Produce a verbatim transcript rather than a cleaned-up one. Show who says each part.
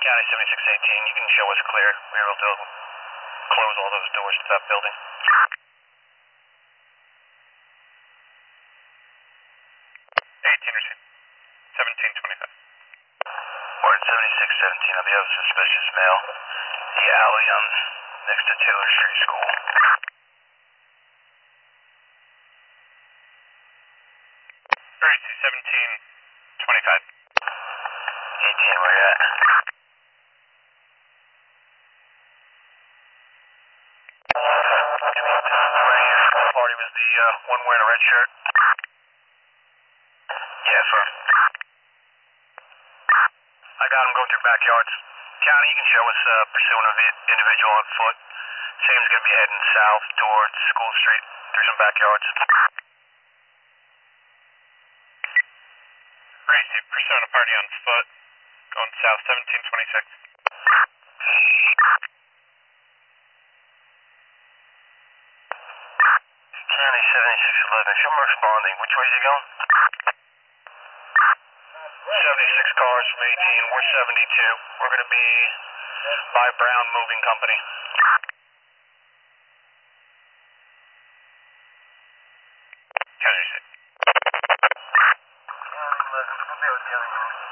Speaker 1: County seventy-six eighteen, you can show us clear. We were able to close all those doors to that building.
Speaker 2: eighteen received. seventeen twenty-five.
Speaker 1: We're at seventy-six seventeen on the other suspicious male. The alley on next to Taylor Street School.
Speaker 2: thirty-two seventeen twenty-five.
Speaker 1: eighteen, where you at? Party was the uh, one wearing a red shirt? Yeah, sir. I got him going through backyards. County, you can show us uh, pursuing an individual on foot. Seems going to be heading south towards School Street through some backyards.
Speaker 2: Received. Pursuing a party on foot. Going south, seventeen twenty-six.
Speaker 1: County seventy-six eleven, show me responding. Which way is he going? seventy-six cars from eighteen, we're seventy-two. We're going to be by Brown Moving Company.
Speaker 2: County received.
Speaker 1: County eleven, we'll be able to